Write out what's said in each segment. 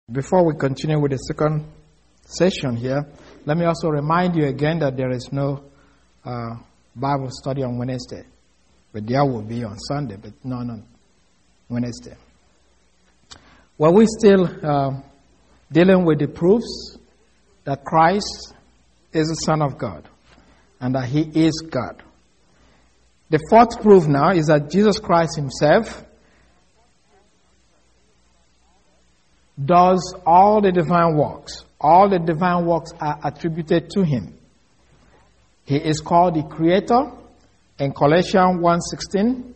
Before we continue with the second session here, let me also remind you again that there is no Bible study on Wednesday. But there will be on Sunday, but not on Wednesday. Well, we're still dealing with the proofs that Christ is the Son of God and that He is God. The fourth proof now is that Jesus Christ Himself does all the divine works. All the divine works are attributed to Him. He is called the Creator in Colossians 1:16.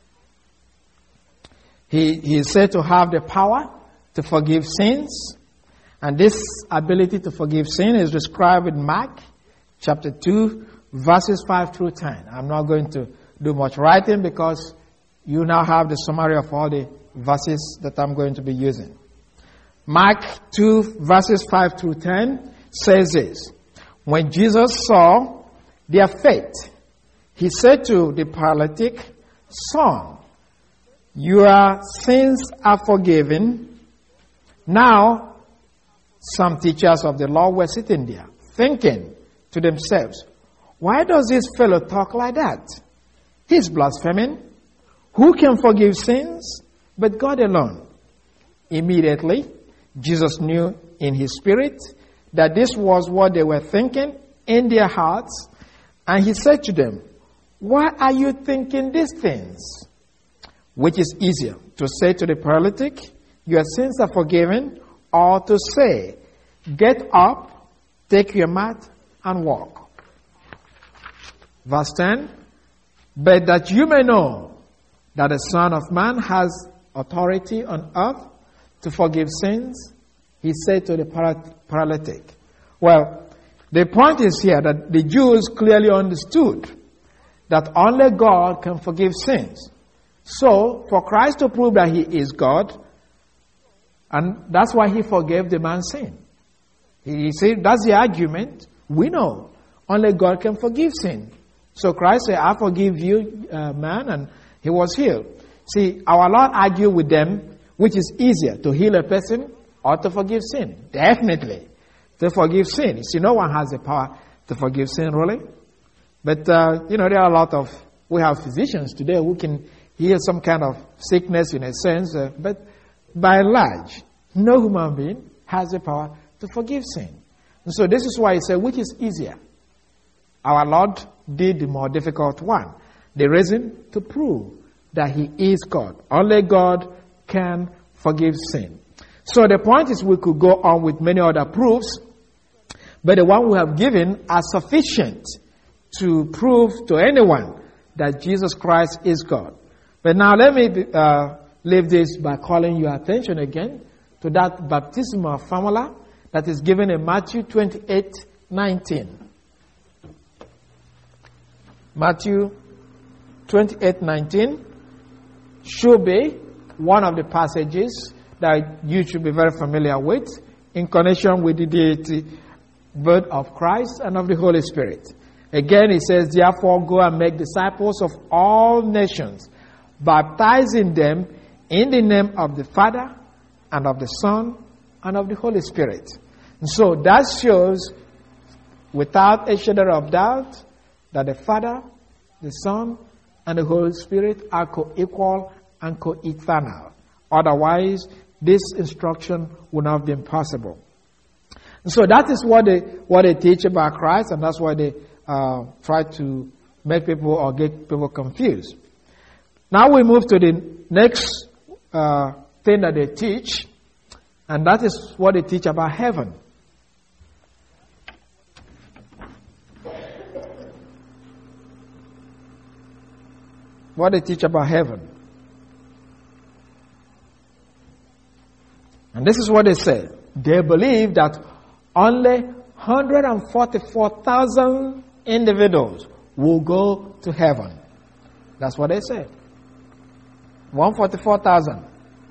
He is said to have the power to forgive sins. And this ability to forgive sin is described in Mark chapter 2, verses 5 through 10. I'm not going to do much writing because you now have the summary of all the verses that I'm going to be using. Mark 2, verses 5 through 10 says this. When Jesus saw their faith, He said to the paralytic, "Son, your sins are forgiven." Now, some teachers of the law were sitting there, thinking to themselves, "Why does this fellow talk like that? He's blaspheming. Who can forgive sins but God alone?" Immediately, Jesus knew in His spirit that this was what they were thinking in their hearts, and He said to them, "Why are you thinking these things? Which is easier, to say to the paralytic, 'Your sins are forgiven,' or to say, 'Get up, take your mat, and walk'?" Verse 10, "But that you may know that the Son of Man has authority on earth to forgive sins," He said to the paralytic. Well, the point is here that the Jews clearly understood that only God can forgive sins. So, for Christ to prove that He is God, and that's why He forgave the man's sin. He said, that's the argument. We know only God can forgive sin. So Christ said, "I forgive you, man," and he was healed. See, our Lord argued with them, which is easier, to heal a person or to forgive sin? Definitely to forgive sin. You see, no one has the power to forgive sin, really. But, there are a lot of, we have physicians today who can heal some kind of sickness in a sense, but by and large, no human being has the power to forgive sin. And so this is why He said, which is easier? Our Lord did the more difficult one. The reason to prove that He is God. Only God can forgive sin. So the point is we could go on with many other proofs, but the one we have given are sufficient to prove to anyone that Jesus Christ is God. But now let me leave this by calling your attention again to that baptismal formula that is given in Matthew 28:19. Matthew 28:19 should be one of the passages that you should be very familiar with in connection with the deity, birth of Christ and of the Holy Spirit. Again, it says, "Therefore go and make disciples of all nations, baptizing them in the name of the Father and of the Son and of the Holy Spirit." And so that shows without a shadow of doubt that the Father, the Son, and the Holy Spirit are co-equal and co-eternal. Otherwise, this instruction would not have been possible. And so that is what they teach about Christ, and that's why they try to make people or get people confused. Now we move to the next thing that they teach, and that is what they teach about heaven. What they teach about heaven. And this is what they say. They believe that only 144,000 individuals will go to heaven. That's what they say. 144,000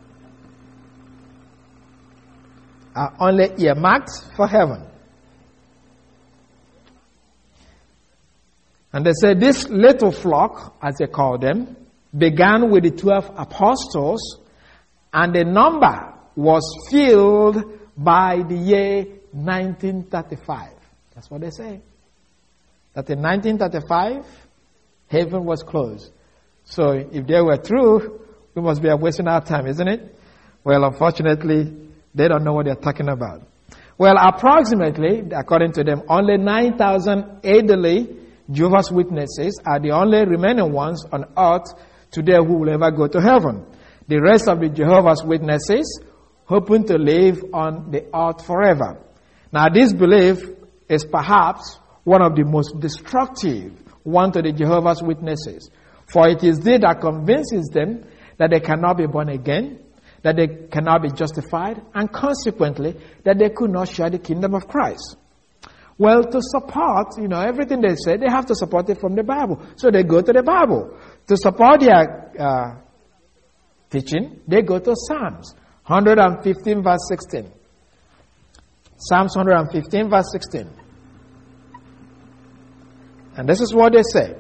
are only earmarked for heaven. And they say this little flock, as they call them, began with the 12 apostles, and the number was filled by the year 1935. That's what they say. That in 1935, heaven was closed. So if they were true, we must be wasting our time, isn't it? Well, unfortunately, they don't know what they're talking about. Well, approximately, according to them, only 9,000 elderly Jehovah's Witnesses are the only remaining ones on earth today who will ever go to heaven. The rest of the Jehovah's Witnesses hoping to live on the earth forever. Now, this belief is perhaps one of the most destructive one to the Jehovah's Witnesses. For it is they that convinces them that they cannot be born again, that they cannot be justified, and consequently, that they could not share the kingdom of Christ. Well, to support, everything they say, they have to support it from the Bible. So they go to the Bible. To support their teaching, they go to Psalms 115 verse 16. Psalms 115 verse 16. And this is what they say.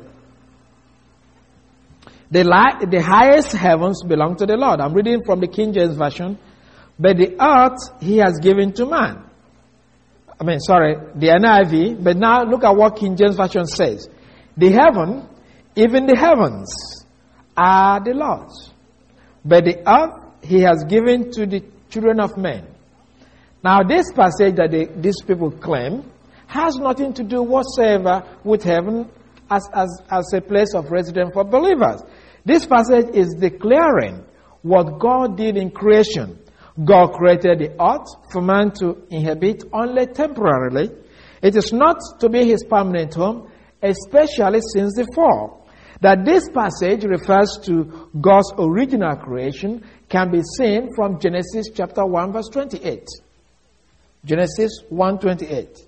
The highest heavens belong to the Lord. I'm reading from the King James Version. But the earth he has given to man. The NIV. But now look at what King James Version says. The heaven, even the heavens, are the Lord's. But the earth he has given to the children of men. Now this passage that these people claim has nothing to do whatsoever with heaven as a place of residence for believers. This passage is declaring what God did in creation. God created the earth for man to inhabit only temporarily. It is not to be his permanent home, especially since the fall. That this passage refers to God's original creation can be seen from Genesis chapter 1 verse 28. Genesis 1:28.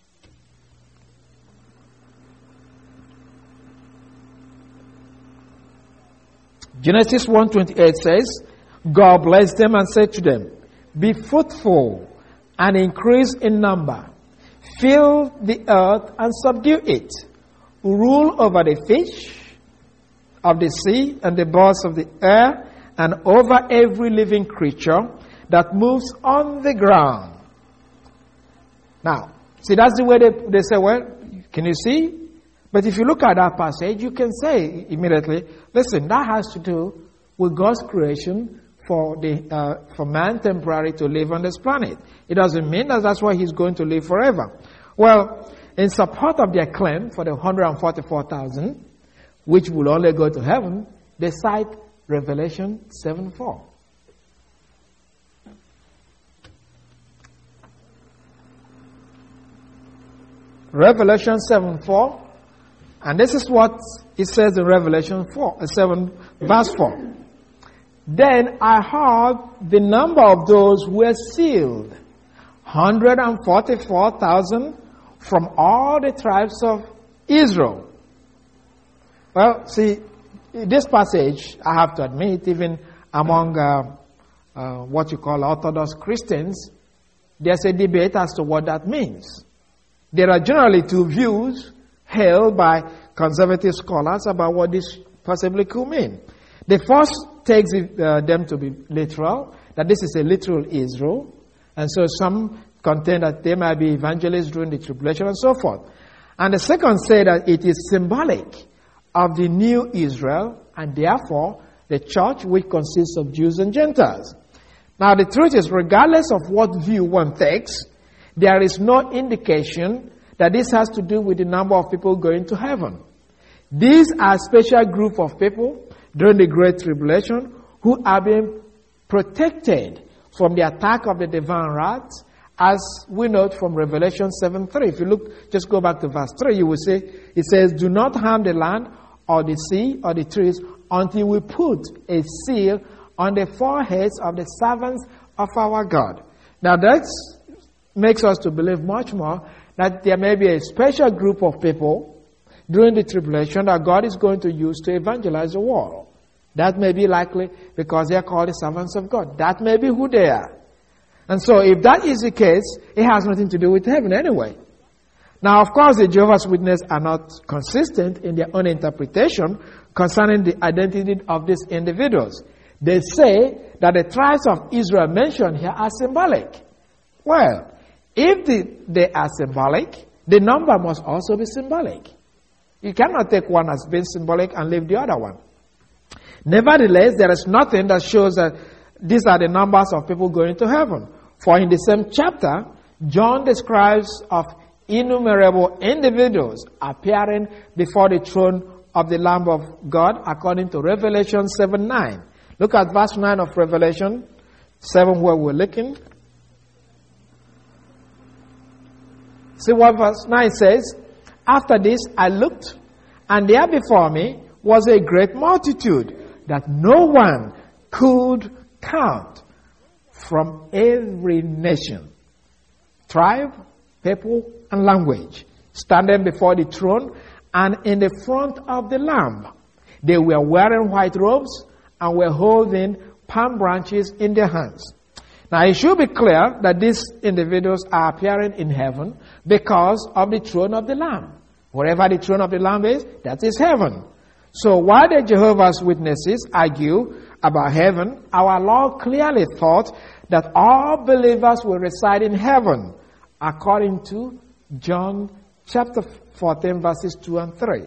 Genesis 1:28 says, God blessed them and said to them, be fruitful and increase in number. Fill the earth and subdue it. Rule over the fish of the sea and the birds of the air and over every living creature that moves on the ground. Now, see, that's the way they say, well, can you see? But if you look at that passage, you can say immediately, listen, that has to do with God's creation for man temporarily to live on this planet. It doesn't mean that that's why he's going to live forever. Well, in support of their claim for the 144,000, which will only go to heaven, they cite Revelation 7:4. Revelation 7:4. And this is what it says in Revelation 7 verse 4. Then I heard the number of those who were sealed, 144,000 from all the tribes of Israel. Well, see, this passage, I have to admit, even among what you call Orthodox Christians, there's a debate as to what that means. There are generally two views held by conservative scholars about what this possibly could mean. The first takes them to be literal, that this is a literal Israel, and so some contend that they might be evangelists during the tribulation and so forth. And the second say that it is symbolic of the new Israel, and therefore the church which consists of Jews and Gentiles. Now the truth is, regardless of what view one takes, there is no indication that this has to do with the number of people going to heaven. These are a special group of people during the Great Tribulation who are being protected from the attack of the divine wrath, as we note from Revelation 7:3. If you look, just go back to verse 3, you will see, it says, do not harm the land or the sea or the trees until we put a seal on the foreheads of the servants of our God. Now that makes us to believe much more that there may be a special group of people during the tribulation that God is going to use to evangelize the world. That may be likely because they are called the servants of God. That may be who they are. And so if that is the case, it has nothing to do with heaven anyway. Now, of course, the Jehovah's Witnesses are not consistent in their own interpretation concerning the identity of these individuals. They say that the tribes of Israel mentioned here are symbolic. Well, if they are symbolic, the number must also be symbolic. You cannot take one as being symbolic and leave the other one. Nevertheless, there is nothing that shows that these are the numbers of people going to heaven. For in the same chapter, John describes of innumerable individuals appearing before the throne of the Lamb of God according to Revelation 7:9. Look at verse 9 of Revelation 7 where we're looking. See what verse 9 says. After this I looked, and there before me was a great multitude that no one could count, from every nation, tribe, people, and language, standing before the throne and in the front of the Lamb. They were wearing white robes and were holding palm branches in their hands. Now it should be clear that these individuals are appearing in heaven because of the throne of the Lamb. Wherever the throne of the Lamb is, that is heaven. So while the Jehovah's Witnesses argue about heaven, our Lord clearly thought that all believers will reside in heaven, according to John chapter 14, verses 2 and 3.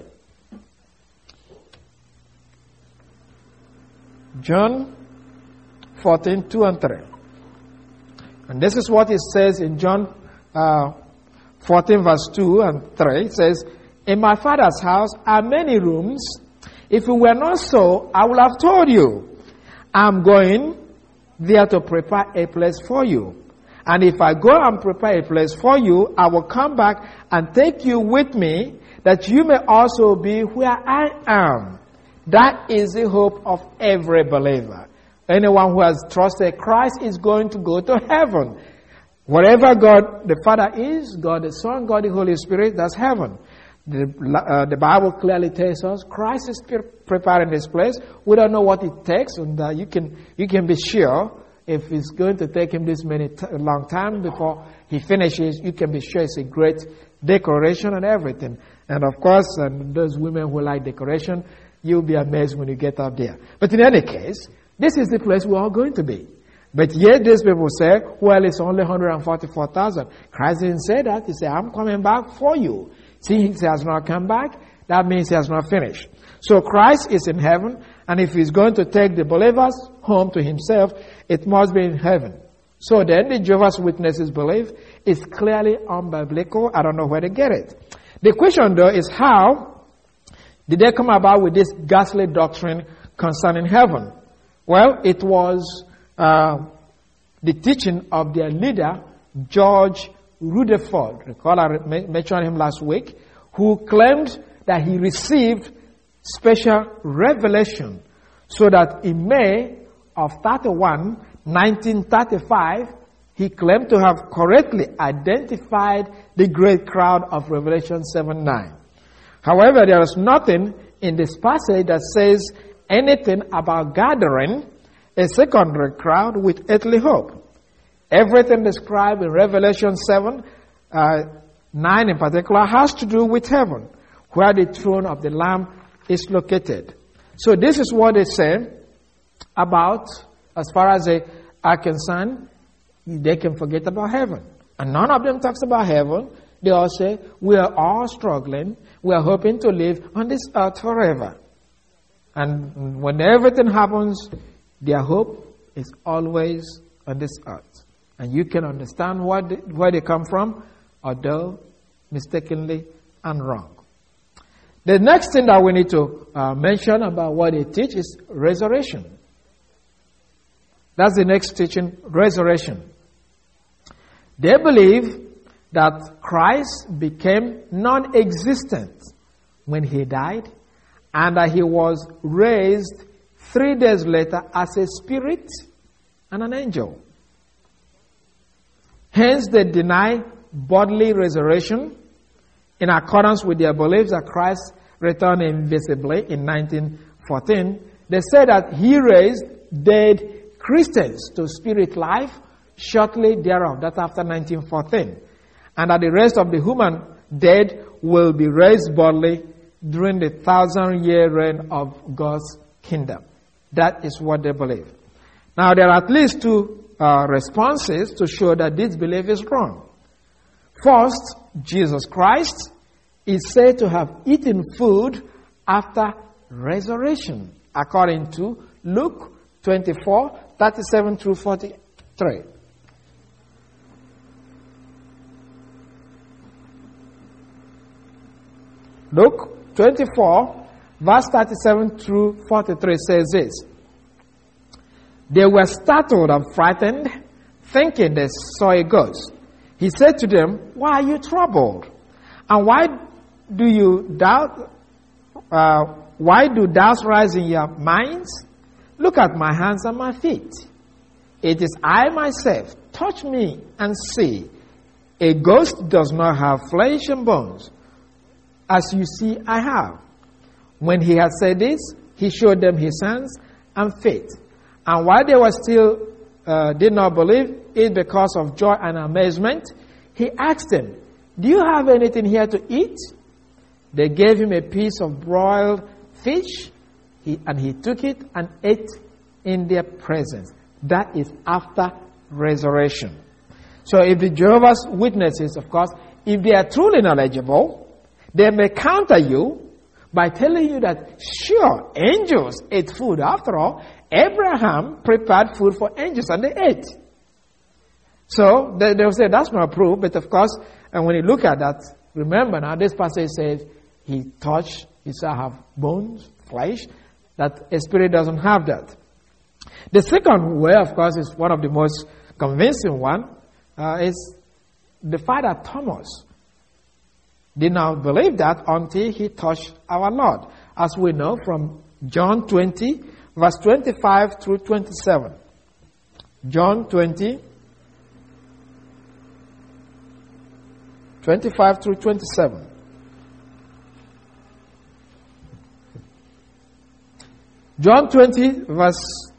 John 14, 2 and 3. And this is what it says in John 14, verse 2 and 3. It says, "In my Father's house are many rooms. If it were not so, I would have told you. I'm going there to prepare a place for you. And if I go and prepare a place for you, I will come back and take you with me, that you may also be where I am." That is the hope of every believer. Anyone who has trusted Christ is going to go to heaven. Wherever God the Father is, God the Son, God the Holy Spirit, that's heaven. The Bible clearly tells us Christ is preparing this place. We don't know what it takes, and you can be sure if it's going to take him this long time before he finishes. You can be sure it's a great decoration and everything. And of course, and those women who like decoration, you'll be amazed when you get up there. But in any case, this is the place we're all going to be. But yet these people say, well, it's only 144,000. Christ didn't say that. He said, I'm coming back for you. See, he has not come back. That means he has not finished. So Christ is in heaven, and if he's going to take the believers home to himself, it must be in heaven. So then the Jehovah's Witnesses belief is clearly unbiblical. I don't know where to get it. The question, though, is how did they come about with this ghastly doctrine concerning heaven? Well, it was the teaching of their leader, George Rutherford. Recall I mentioned him last week, who claimed that he received special revelation so that in May of 1935, he claimed to have correctly identified the great crowd of Revelation 7:9. However, there is nothing in this passage that says anything about gathering a secondary crowd with earthly hope. Everything described in Revelation 7:9 in particular has to do with heaven, where the throne of the Lamb is located. So this is what they say about, as far as they are concerned, they can forget about heaven. And none of them talks about heaven. They all say, we are all struggling. We are hoping to live on this earth forever. And when everything happens, their hope is always on this earth. And you can understand where they come from, although mistakenly and wrong. The next thing that we need to mention about what they teach is resurrection. That's the next teaching, resurrection. They believe that Christ became non-existent when he died, and that he was raised 3 days later as a spirit and an angel. Hence, they deny bodily resurrection in accordance with their beliefs that Christ returned invisibly in 1914. They say that he raised dead Christians to spirit life shortly thereafter, that's after 1914. And that the rest of the human dead will be raised bodily during the 1,000-year reign of God's kingdom. That is what they believe. Now, there are at least two responses to show that this belief is wrong. First, Jesus Christ is said to have eaten food after resurrection, according to Luke 24, 37 through 43. Luke 24, verse 37 through 43 says this. They were startled and frightened, thinking they saw a ghost. He said to them, "Why are you troubled? And why do you doubt? Why do doubts rise in your minds? Look at my hands and my feet. It is I myself. Touch me and see. A ghost does not have flesh and bones, as you see I have." When he had said this, he showed them his hands and feet. And while they were still did not believe it because of joy and amazement, he asked them, "Do you have anything here to eat?" They gave him a piece of broiled fish, and he took it and ate in their presence. That is after resurrection. So if the Jehovah's Witnesses, of course, if they are truly knowledgeable, they may counter you by telling you that, sure, angels ate food. After all, Abraham prepared food for angels and they ate. So they'll say that's not proof, but of course, and when you look at that, remember now this passage says he touched, he said I have bones, flesh, that a spirit doesn't have that. The second way, of course, is one of the most convincing one, is the fact that Thomas did not believe that until he touched our Lord, as we know from John 20, verse 25 through 27. John 20, 25 through 27. John 20, verse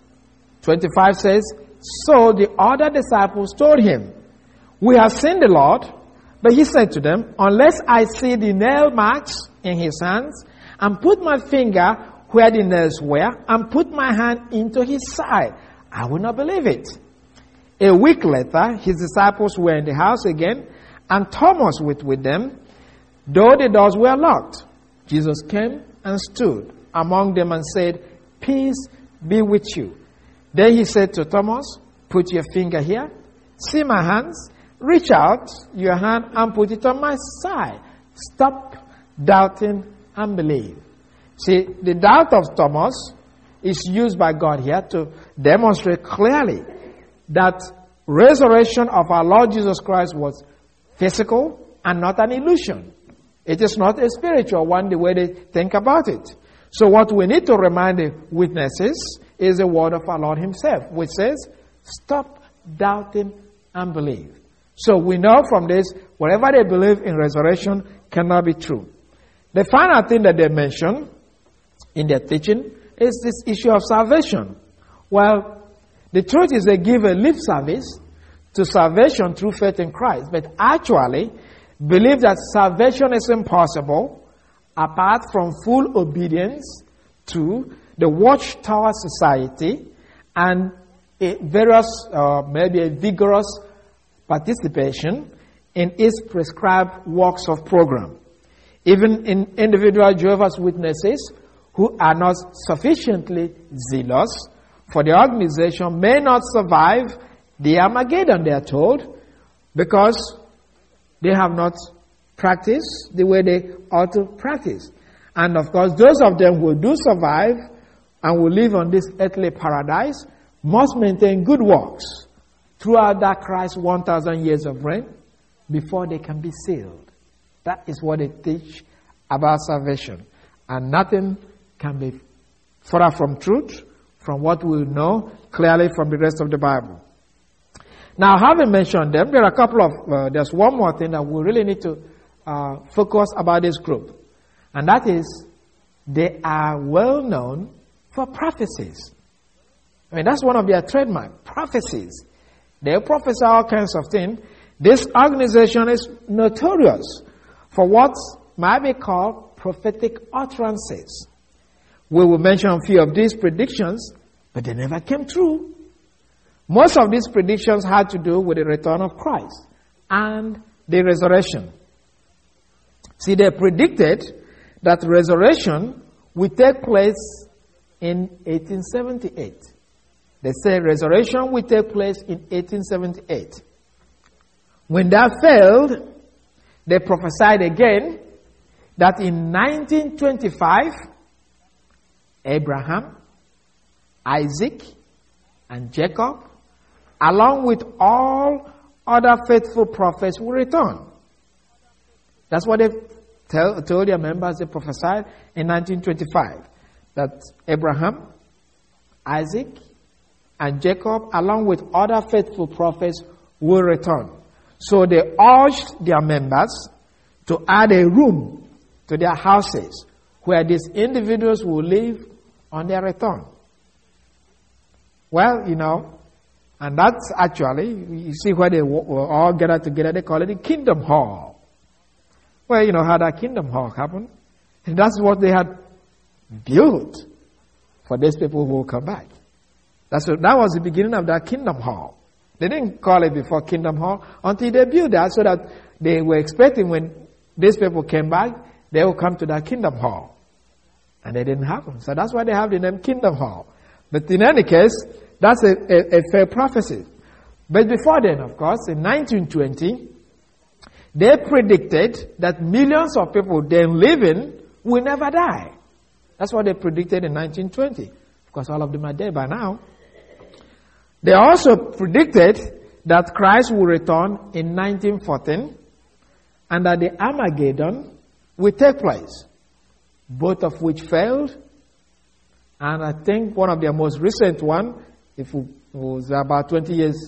25 says, "So the other disciples told him, 'We have seen the Lord.' But he said to them, 'Unless I see the nail marks in his hands, and put my finger where the nails were, and put my hand into his side, I will not believe it.' A week later, his disciples were in the house again, and Thomas with them, though the doors were locked. Jesus came and stood among them and said, 'Peace be with you.' Then he said to Thomas, 'Put your finger here. See my hands. Reach out your hand and put it on my side. Stop doubting and believe.'" See, the doubt of Thomas is used by God here to demonstrate clearly that resurrection of our Lord Jesus Christ was physical and not an illusion. It is not a spiritual one the way they think about it. So what we need to remind the witnesses is the word of our Lord himself, which says, "Stop doubting and believe." So we know from this, whatever they believe in resurrection cannot be true. The final thing that they mention in their teaching is this issue of salvation. Well, the truth is they give a lip service to salvation through faith in Christ, but actually believe that salvation is impossible apart from full obedience to the Watchtower Society and maybe a vigorous participation in its prescribed works of program. Even in individual Jehovah's Witnesses who are not sufficiently zealous for the organization may not survive the Armageddon, they are told, because they have not practiced the way they ought to practice. And of course, those of them who do survive and will live on this earthly paradise must maintain good works throughout that Christ's 1,000 years of reign before they can be sealed. That is what they teach about salvation. And nothing can be further from truth, from what we know clearly from the rest of the Bible. Now, having mentioned them, there are a couple of, there's one more thing that we really need to focus about this group. And that is, they are well known for prophecies. I mean, that's one of their trademark, prophecies. They prophesy all kinds of things. This organization is notorious for what might be called prophetic utterances. We will mention a few of these predictions But they never came true. Most of these predictions had to do with the return of Christ and the resurrection. See, they predicted that resurrection will take place in 1878. They say resurrection will take place in 1878. When that failed, they prophesied again that in 1925, Abraham, Isaac, and Jacob, along with all other faithful prophets, will return. That's what they told their members. They prophesied in 1925 that Abraham, Isaac, and Jacob, along with other faithful prophets, will return. So they urged their members to add a room to their houses where these individuals will live on their return. Well, and that's actually, you see where they will all gather together, they call it the Kingdom Hall. Well, you know how that Kingdom Hall happened. And that's what they had built for these people who will come back. That was the beginning of that Kingdom Hall. They didn't call it before Kingdom Hall until they built that, so that they were expecting when these people came back, they will come to that Kingdom Hall. And they didn't happen. So that's why they have the name Kingdom Hall. But in any case, that's a fair prophecy. But before then, of course, in 1920, they predicted that millions of people then living will never die. That's what they predicted in 1920. Of course, all of them are dead by now. They also predicted that Christ will return in 1914 and that the Armageddon will take place, both of which failed. And I think one of their most recent one, it was about 23 years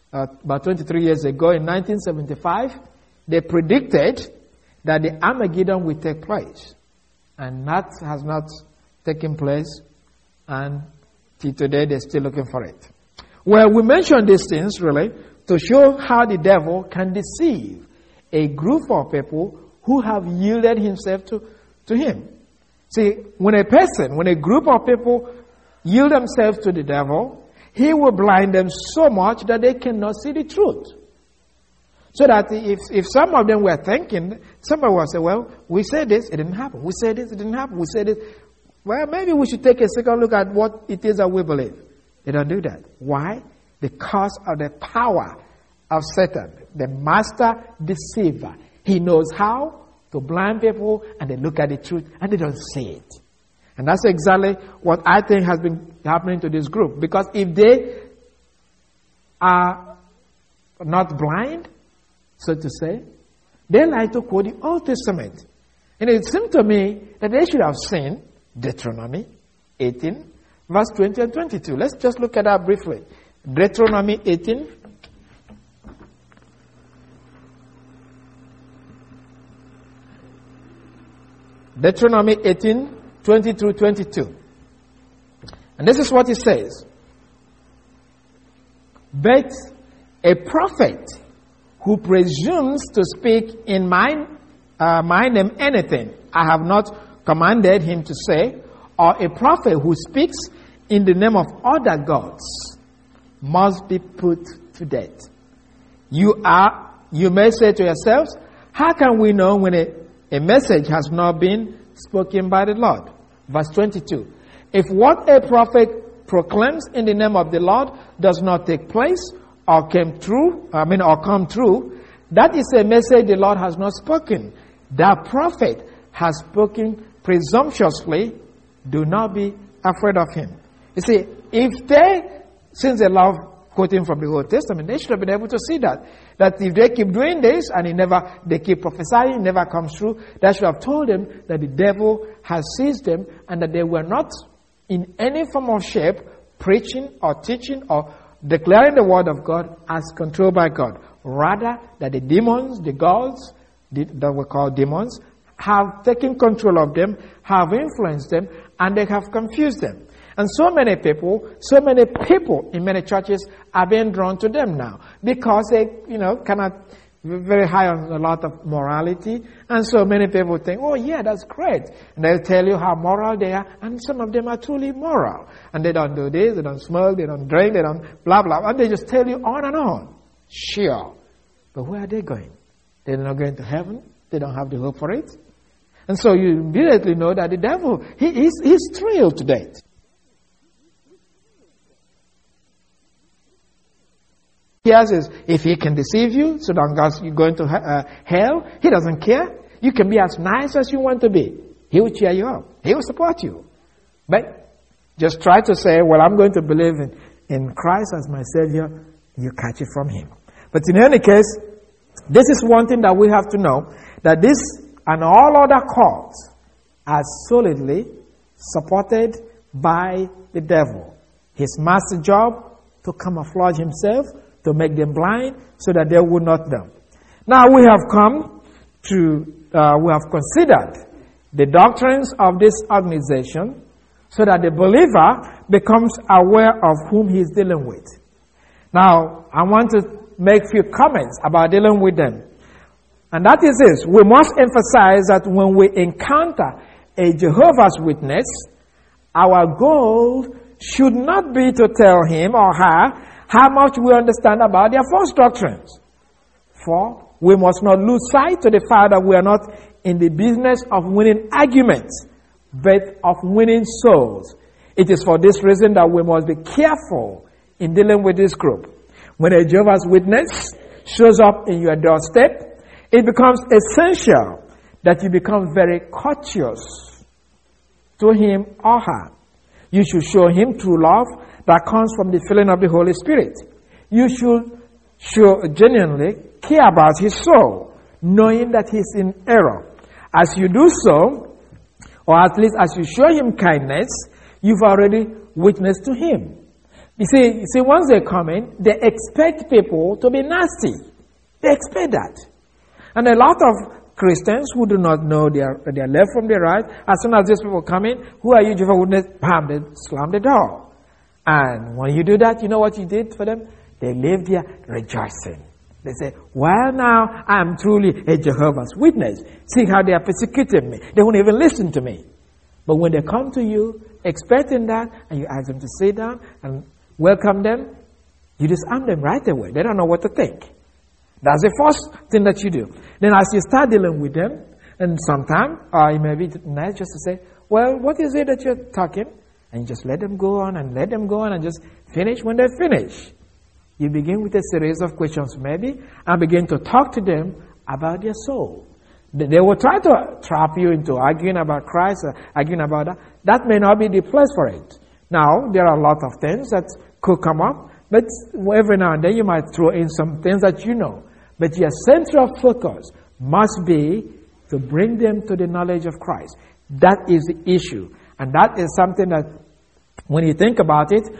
ago, in 1975, they predicted that the Armageddon will take place. And that has not taken place, and till today they're still looking for it. Well, we mention these things really to show how the devil can deceive a group of people who have yielded himself to him. See, when a group of people yield themselves to the devil, he will blind them so much that they cannot see the truth. So that if some of them were thinking, somebody will say, well, we said this, it didn't happen. We said this, it didn't happen. We said this. Well, maybe we should take a second look at what it is that we believe. They don't do that. Why? Because of the power of Satan, the master deceiver. He knows how to blind people, and they look at the truth and they don't see it. And that's exactly what I think has been happening to this group. Because if they are not blind, so to say, they like to quote the Old Testament. And it seemed to me that they should have seen Deuteronomy 18, verse 20 and 22. Let's just look at that briefly. Deuteronomy 18. Deuteronomy 18, 20 through 22. And this is what it says. But a prophet who presumes to speak in my name anything I have not commanded him to say, or a prophet who speaks in the name of other gods, must be put to death. You may say to yourselves, how can we know when a message has not been spoken by the Lord? Verse 22. If what a prophet proclaims in the name of the Lord does not take place or come true, that is a message the Lord has not spoken. That prophet has spoken presumptuously. Do not be afraid of him. You see, since they love quoting from the Old Testament, they should have been able to see that if they keep doing this and they keep prophesying, it never comes true, that should have told them that the devil has seized them and that they were not in any form of shape preaching or teaching or declaring the word of God as controlled by God. Rather, that the demons, the gods, that we call demons, have taken control of them, have influenced them, and they have confused them. And so many people in many churches are being drawn to them now because they, cannot very high on a lot of morality. And so many people think, oh yeah, that's great. And they'll tell you how moral they are. And some of them are truly moral. And they don't do this, they don't smoke, they don't drink, they don't blah, blah. And they just tell you on and on. Sure. But where are they going? They're not going to heaven. They don't have the hope for it. And so you immediately know that the devil, he's thrilled to death. Is if he can deceive you, so long as you're going to hell, he doesn't care. You can be as nice as you want to be. He will cheer you up. He will support you. But just try to say, well, I'm going to believe in Christ as my Savior. You catch it from him. But in any case, this is one thing that we have to know, that this and all other cults are solidly supported by the devil. His master job to camouflage himself, to make them blind so that they would not know. Now we have considered the doctrines of this organization so that the believer becomes aware of whom he is dealing with. Now, I want to make a few comments about dealing with them. And that is this: we must emphasize that when we encounter a Jehovah's Witness, our goal should not be to tell him or her how much we understand about their false doctrines. For we must not lose sight to the fact that we are not in the business of winning arguments, but of winning souls. It is for this reason that we must be careful in dealing with this group. When a Jehovah's Witness shows up in your doorstep, it becomes essential that you become very courteous to him or her. You should show him true love that comes from the filling of the Holy Spirit. You should genuinely care about his soul, knowing that he's in error. As you do so, or at least as you show him kindness, you've already witnessed to him. You see, once they come in, they expect people to be nasty. They expect that. And a lot of Christians who do not know their left from their right, as soon as these people come in, who are you, Jehovah's Witness? Bam, they slam the door. And when you do that, you know what you did for them? They live there rejoicing. They say, well, now I am truly a Jehovah's Witness. See how they are persecuting me. They won't even listen to me. But when they come to you expecting that, and you ask them to sit down and welcome them, you disarm them right away. They don't know what to think. That's the first thing that you do. Then as you start dealing with them, and sometimes it may be nice just to say, well, what is it that you're talking? And just let them go on and just finish when they finish. You begin with a series of questions maybe and begin to talk to them about their soul. They will try to trap you into arguing about Christ or arguing about that. That may not be the place for it. Now, there are a lot of things that could come up, but every now and then you might throw in some things that you know. But your central focus must be to bring them to the knowledge of Christ. That is the issue. And that is something that, when you think about it,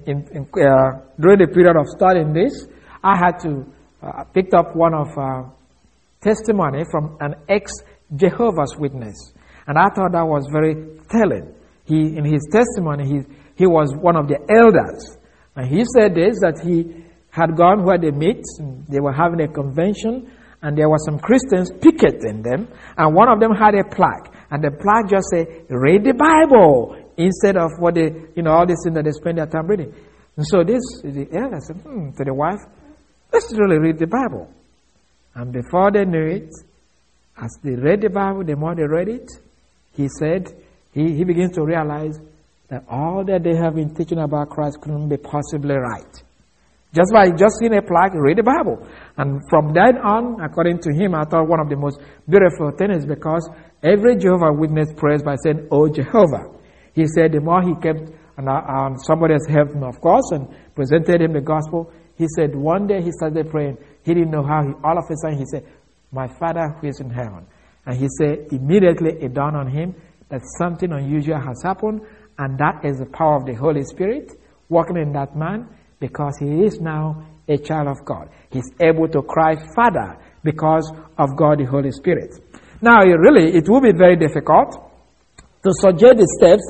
during the period of studying this, I had to pick up one of testimony from an ex-Jehovah's Witness. And I thought that was very telling. In his testimony, he was one of the elders. And he said this, that he had gone where they meet, and they were having a convention, and there were some Christians picketing them, and one of them had a plaque. And the plaque just said, read the Bible, instead of what they, all these things that they spend their time reading. And so the elder said, to the wife, let's really read the Bible. And before they knew it, as they read the Bible, the more they read it, he said, he begins to realize that all that they have been teaching about Christ couldn't be possibly right. Just by seeing a plaque, read the Bible. And from then on, according to him, I thought one of the most beautiful things is because every Jehovah's Witness prays by saying, "Oh Jehovah." He said the more he kept, and somebody has helped him, of course, and presented him the gospel. He said one day he started praying. He didn't know how. All of a sudden he said, "My Father who is in heaven." And he said immediately it dawned on him that something unusual has happened, and that is the power of the Holy Spirit working in that man, because he is now a child of God. He's able to cry Father because of God the Holy Spirit. Now, it will be very difficult to suggest the steps that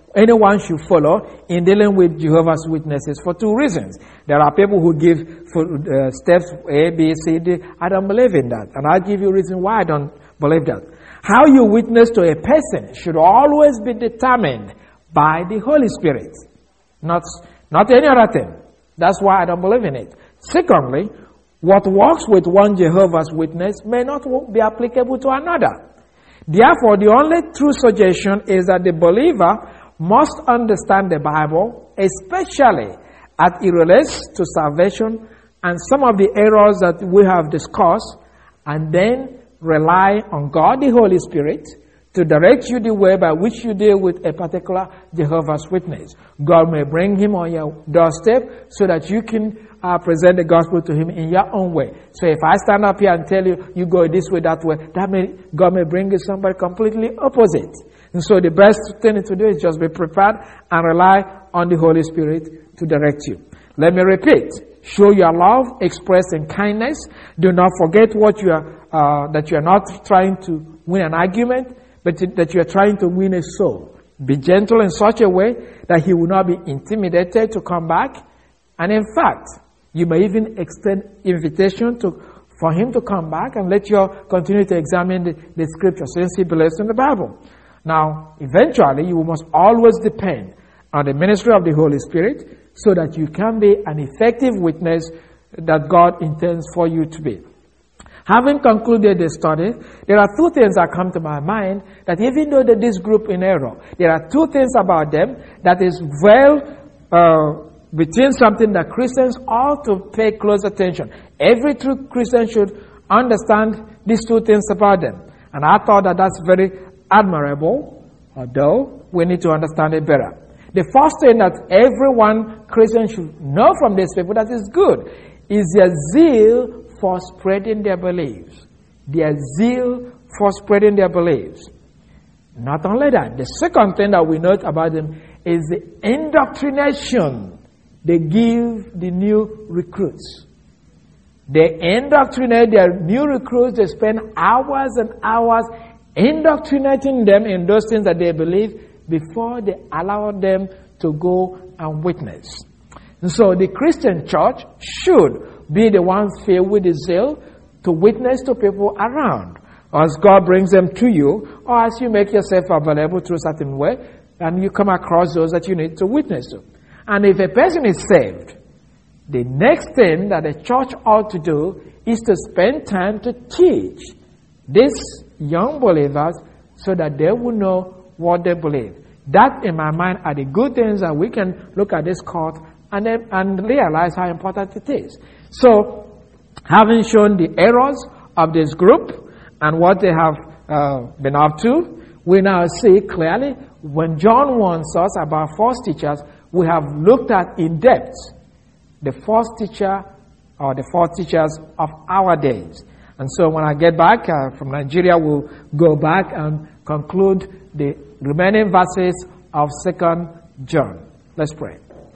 anyone should follow in dealing with Jehovah's Witnesses for two reasons. There are people who give steps A, B, C, D. I don't believe in that. And I'll give you a reason why I don't believe that. How you witness to a person should always be determined by the Holy Spirit, not any other thing. That's why I don't believe in it. Secondly, what works with one Jehovah's Witness may not be applicable to another. Therefore, the only true suggestion is that the believer must understand the Bible, especially as it relates to salvation and some of the errors that we have discussed, and then rely on God, the Holy Spirit, to direct you the way by which you deal with a particular Jehovah's Witness. God may bring him on your doorstep so that you can present the gospel to him in your own way. So if I stand up here and tell you, you go this way, that way, God may bring you somebody completely opposite. And so the best thing to do is just be prepared and rely on the Holy Spirit to direct you. Let me repeat. Show your love expressed in kindness. Do not forget what you are, that you are not trying to win an argument, but that you are trying to win a soul. Be gentle in such a way that he will not be intimidated to come back. And in fact, you may even extend invitation for him to come back and let you continue to examine the scripture since he believes in the Bible. Now, eventually, you must always depend on the ministry of the Holy Spirit so that you can be an effective witness that God intends for you to be. Having concluded the study, there are two things that come to my mind that even though this group in error, there are two things about them that is between something that Christians ought to pay close attention. Every true Christian should understand these two things about them. And I thought that that's very admirable, although we need to understand it better. The first thing that everyone Christian should know from these people that is good is their zeal for spreading their beliefs. Their zeal for spreading their beliefs. Not only that, the second thing that we note about them is the indoctrination they give the new recruits. They indoctrinate their new recruits. They spend hours and hours indoctrinating them in those things that they believe before they allow them to go and witness. And so the Christian church should be the ones filled with the zeal to witness to people around, as God brings them to you, or as you make yourself available through a certain way, and you come across those that you need to witness to. And if a person is saved, the next thing that the church ought to do is to spend time to teach these young believers so that they will know what they believe. That, in my mind, are the good things that we can look at this court and realize how important it is. So, having shown the errors of this group and what they have been up to, we now see clearly when John warns us about false teachers, we have looked at in depth the false teacher or the false teachers of our days. And so when I get back from Nigeria, we'll go back and conclude the remaining verses of 2 John. Let's pray.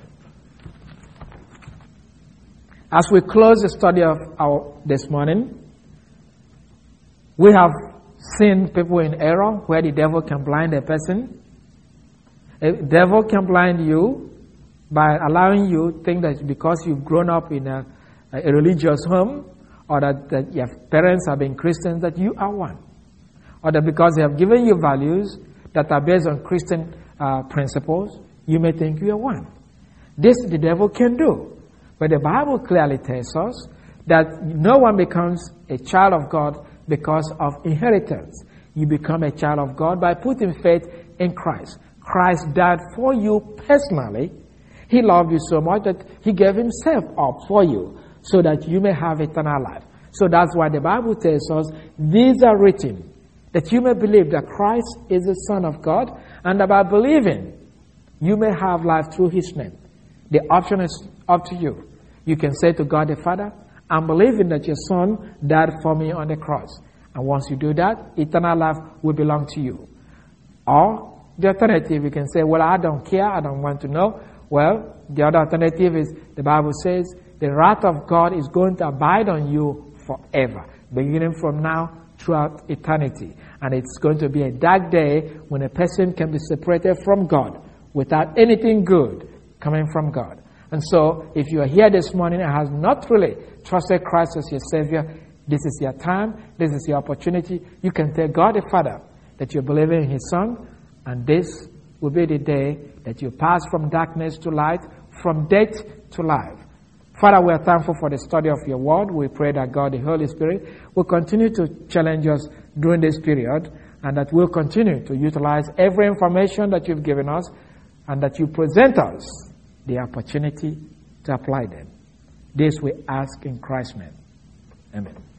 As we close the study of this morning, we have seen people in error where the devil can blind a person. The devil can blind you by allowing you to think that because you've grown up in a religious home, or that your parents have been Christians, that you are one. Or that because they have given you values that are based on Christian principles, you may think you are one. This the devil can do. But the Bible clearly tells us that no one becomes a child of God because of inheritance. You become a child of God by putting faith in Christ. Christ died for you personally. He loved you so much that he gave himself up for you so that you may have eternal life. So that's why the Bible tells us, these are written, that you may believe that Christ is the Son of God, and that by believing, you may have life through his name. The option is up to you. You can say to God the Father, I'm believing that your Son died for me on the cross. And once you do that, eternal life will belong to you. Or the alternative, you can say, well, I don't care, I don't want to know. Well, the other alternative is, the Bible says, the wrath of God is going to abide on you forever, beginning from now throughout eternity. And it's going to be a dark day when a person can be separated from God without anything good coming from God. And so, if you are here this morning and has not really trusted Christ as your Savior, this is your time, this is your opportunity. You can tell God the Father that you believe in His Son, and this will be the day that you pass from darkness to light, from death to life. Father, we are thankful for the study of your word. We pray that God, the Holy Spirit, will continue to challenge us during this period, and that we'll continue to utilize every information that you've given us, and that you present us the opportunity to apply them. This we ask in Christ's name. Amen.